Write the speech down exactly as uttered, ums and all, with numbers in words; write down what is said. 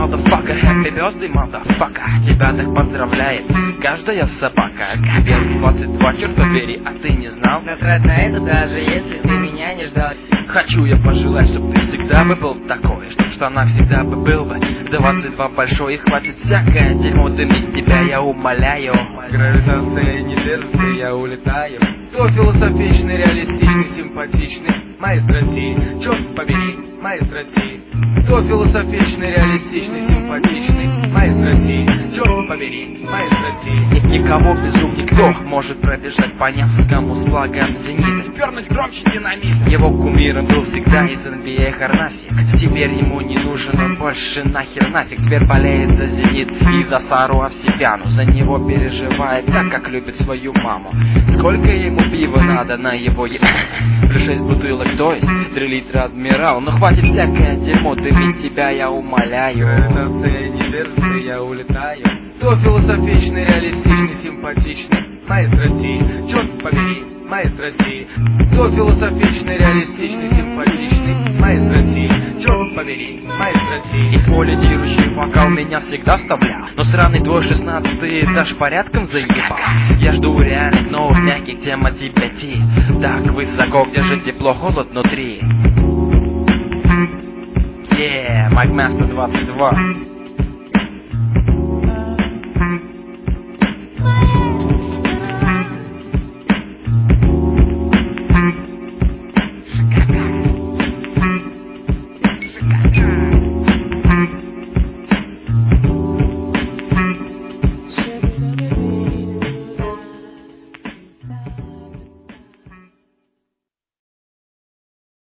motherfucker, happy birthday, motherfucker. Тебя так поздравляет каждая собака. Тебе двадцать два, черт побери, а ты не знал? Насрать на это, даже если ты меня не ждал. Хочу я пожелать, чтоб ты всегда бы был такой, чтоб в штанах всегда бы был бы двадцать два большой, и хватит всякое дерьмо дымить тебя, я умоляю. Гравитация не держится, я улетаю. Кто философичный, реалистичный, симпатичный? Маэстро Ти, черт побери, маэстро Ти. Кто философичный, реалистичный, симпатичный? Маэстро Ти, черт побери, маэстро Ти. Никого безум никто может пробежать по Невскому с флагом зенита и пернуть громче динамит. Его кумиром был всегда из эн би эй Харнасик. Теперь ему не нужен он больше нахер нафиг. Теперь болеет за Зенит и за Сару Овсепяну. За него переживает так, как любит свою маму. Сколько ему пива надо на его е... Плюс шесть бутылок, то есть три литра Адмирал. Но хватит всякое дерьмо дымить тебя, я умоляю. Гравитация не держится, я улетаю. Кто философичный, реалистичный, симпатичный? Маэстро Ти, черт побери, маэстро Ти. Кто философичный, реалистичный, симпатичный? Маэстро Ти, черт побери, маэстро Ти. И твой лидирующий вокал меня всегда вставлял. Но сраный твой шестнадцатый этаж порядком заебал. Я жду реальных новых мягких тем от тебя ти. Так высоко, где же тепло, холод внутри. Yeah, Майк Мастер двадцать два.